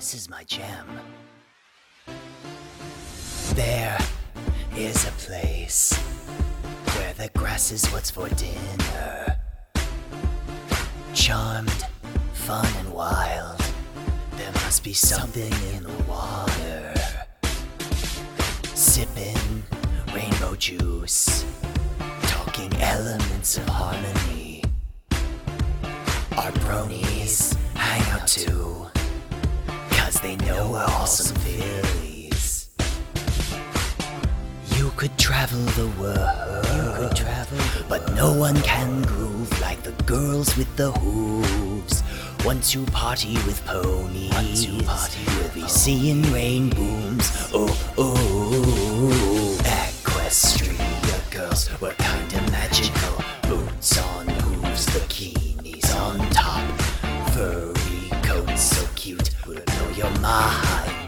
this is my jam. There is a place where the grass is what's for dinner. Charmed, fun and wild, there must be something in the water. Sipping rainbow juice, talking elements of harmony. Our bronies hang out too, 'cause they know we're all some Phillies. You could travel the world, but no one can groove like the girls with the hooves. Once you party with ponies, you'll be seeing rain booms. Oh, oh, Equestria girls were kinda magical. Boots on hooves, bikinis on top, furry coats so cute, would blow your mind.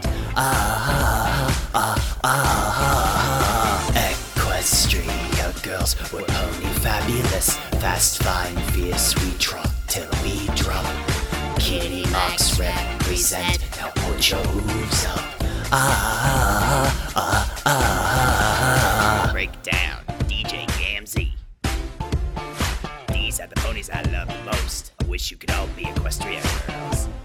Equestria girls were pony fabulous, fast, fine, fierce. We trot till we drop. Kitty Marks represent. Now put your hooves up. Breakdown, DJ Gamzee. These are the ponies I love the most. I wish you could all be Equestria girls.